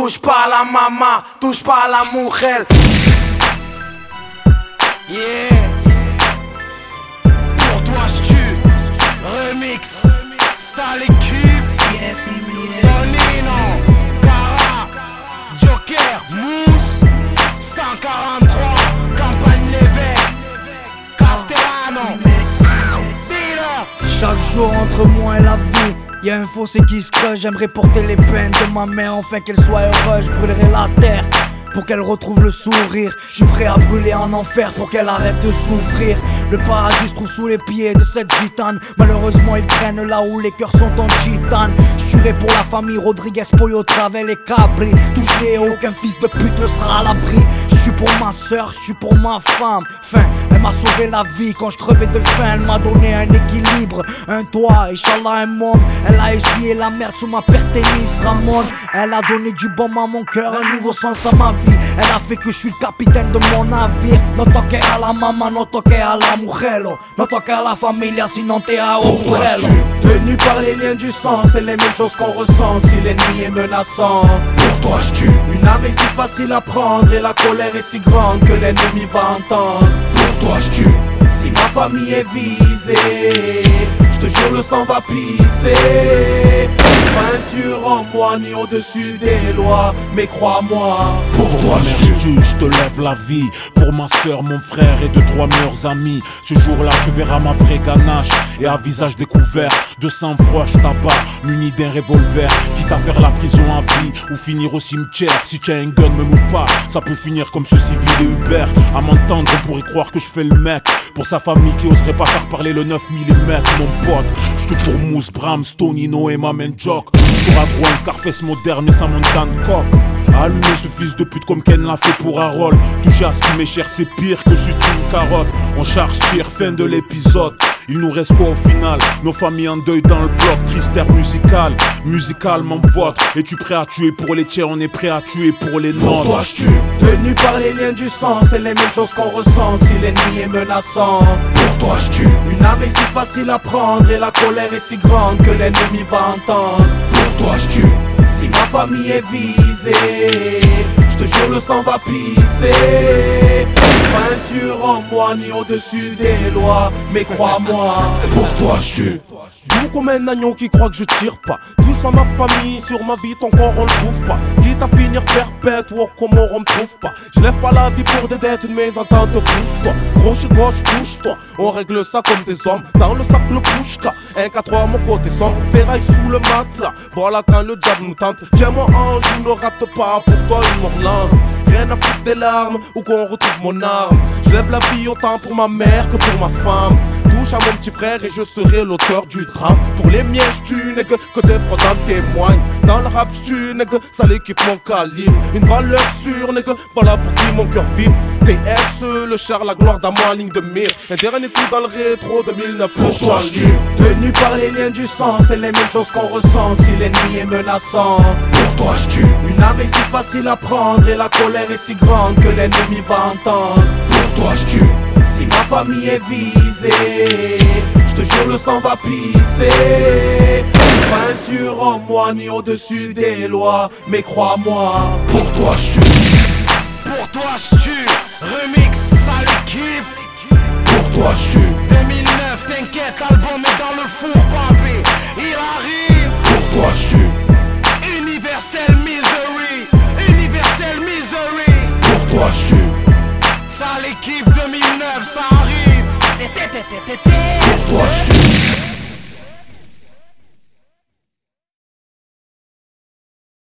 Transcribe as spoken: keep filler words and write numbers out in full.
touche pas à la mama, touche pas à la mujer. Yeah. Pour toi j'tue, remix, sale équipe. Bonino, Cara, Joker, Mousse, cent quarante-trois, Campagne Lévesque, Castellano, Dealer. Chaque jour entre moi et la vie, y'a un fossé qui se creuse. J'aimerais porter les peines de ma mère, enfin qu'elle soit heureuse. Je brûlerai la terre pour qu'elle retrouve le sourire. Je suis prêt à brûler en enfer pour qu'elle arrête de souffrir. Le paradis se trouve sous les pieds de cette gitane. Malheureusement ils prennent là où les cœurs sont en titane. Je tuerai pour la famille Rodriguez, Pollo, Travel et Cabri. Touché, aucun fils de pute ne sera à l'abri. Je suis pour ma soeur, je suis pour ma femme. Fin, elle m'a sauvé la vie quand je crevais de faim. Elle m'a donné un équilibre, un toit, Inch'Allah un monde. Elle a essuyé la merde sous ma perténis, Ramon. Elle a donné du bon à mon cœur, un nouveau sens à ma vie. Elle a fait que je suis le capitaine de mon navire. No toque a la mama, no toque a la mujelo. No toque a la familia, sinon t'es à Obrelo. Tenu par les liens du sang, c'est les mêmes choses qu'on ressent si l'ennemi est menaçant. Pour toi je tue. Une âme est si facile à prendre et la colère est si grande que l'ennemi va entendre. Pour toi je tue. Si ma famille est visée, je te jure le sang va pisser. Pas sûr en moi ni au-dessus des lois, mais crois-moi, pour toi je tue. Je te lève la vie pour ma soeur, mon frère et deux trois meilleurs amis. Ce jour-là tu verras ma vraie ganache et à visage découvert. De sang-froid je t'abats, muni d'un revolver. Quitte à faire la prison à vie ou finir au cimetière. Si tu as un gun me loupe pas, ça peut finir comme ce civil et Hubert. À m'entendre on pourrait croire que je fais le mec pour sa famille qui oserait pas faire parler le neuf millimètres. Mon pote, j'te pour Mousse, Bram, Stonino et ma main joke. Pour à droit un Scarface moderne mais sans montagne coq. Allumer ce fils de pute comme Ken l'a fait pour Harold. Toucher à ce qui m'est cher c'est pire que sur une carotte. On charge tir, fin de l'épisode. Il nous reste quoi au final? Nos familles en deuil dans le bloc, triste air musical. Musicalement votre. Es-tu prêt à tuer pour les tiers? On est prêt à tuer pour les nôtres. Pour toi je tue. Tenu par les liens du sang, c'est les mêmes choses qu'on ressent si l'ennemi est menaçant. Pour toi je tue. Une âme est si facile à prendre et la colère est si grande que l'ennemi va entendre. Pour toi je tue. Si ma famille est visée, je te jure le sang va pisser. Pas sûr en moi ni au-dessus des lois, mais crois-moi, pour toi je tue. D'où comme un agneau qui croit que je tire pas. Touche à ma famille, sur ma vie ton corps on le trouve pas. Quitte à finir perpète, ou comment on me trouve pas. Je lève pas la vie pour des dettes, une mésentente pousse-toi. Gauche et gauche, touche-toi. On règle ça comme des hommes. Dans le sac le bouche-ca. Un quatre trois à mon côté sombre. Ferraille sous le matelas. Voilà quand le diable nous tente. Tiens-moi ange, ne rate pas pour toi une morlante. Rien à foutre des larmes ou qu'on retrouve mon arme. Je lève la vie autant pour ma mère que pour ma femme. Touche à mon petit frère et je serai l'auteur du drame. Pour les miens j'tue nègre, que des programmes témoignent. Dans le rap j'tue nègre, ça l'équipe mon calibre. Une valeur sûre nègre, voilà pour qui mon cœur vibre. T S E, le char, la gloire dans ma ligne de mire. Un dernier coup dans le rétro de mille neuf cent soixante-dix. Tenu par les liens du sang, c'est les mêmes choses qu'on ressent si l'ennemi est menaçant. Pour toi je tue. Une âme est si facile à prendre et la colère est si grande que l'ennemi va entendre. Pour toi je tue. Si ma famille est visée, je te jure le sang va pisser. Pas sûr en moi ni au-dessus des lois, mais crois-moi, pour toi je tue. Pour toi je tue, remix sale équipe. Pour toi je tue. deux mille neuf, t'inquiète, l'album est dans le four, papé. Il arrive. Pour toi je tue. Universal Misery, Universal Misery. Pour toi je tue. Sale équipe deux mille neuf, ça arrive.